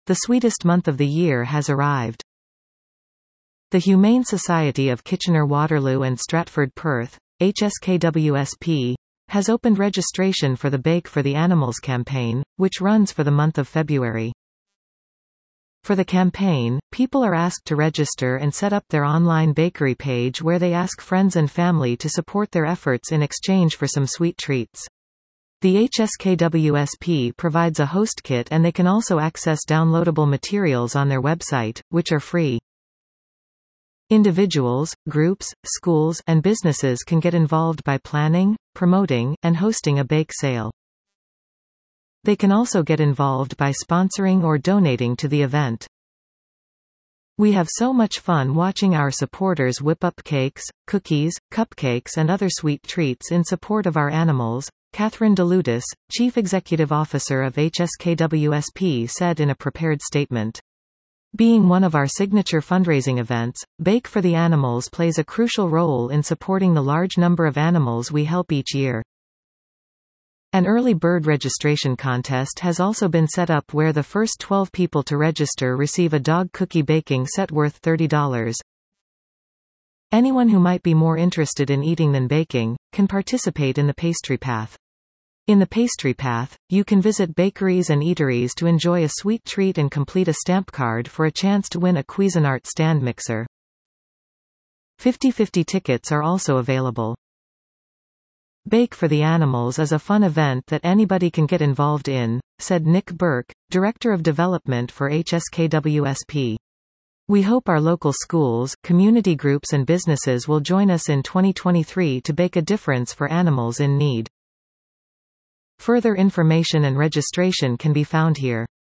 The sweetest month of the year has arrived. The Humane Society of Kitchener-Waterloo and Stratford-Perth, HSKWSP, has opened registration for the Bake for the Animals campaign, which runs for the month of February. For the campaign, people are asked to register and set up their online bakery page where they ask friends and family to support their efforts in exchange for some sweet treats. The HSKWSP provides a host kit, and they can also access downloadable materials on their website, which are free. Individuals, groups, schools, and businesses can get involved by planning, promoting, and hosting a bake sale. They can also get involved by sponsoring or donating to the event. We have so much fun watching our supporters whip up cakes, cookies, cupcakes and other sweet treats in support of our animals, Catherine DeLutis, Chief Executive Officer of HSKWSP, said in a prepared statement. Being one of our signature fundraising events, Bake for the Animals plays a crucial role in supporting the large number of animals we help each year. An early bird registration contest has also been set up where the first 12 people to register receive a dog cookie baking set worth $30. Anyone who might be more interested in eating than baking can participate in the pastry path. In the pastry path, you can visit bakeries and eateries to enjoy a sweet treat and complete a stamp card for a chance to win a Cuisinart stand mixer. 50/50 tickets are also available. Bake for the Animals is a fun event that anybody can get involved in, said Nick Burke, Director of Development for HSKWSP. We hope our local schools, community groups and businesses will join us in 2023 to make a difference for animals in need. Further information and registration can be found here.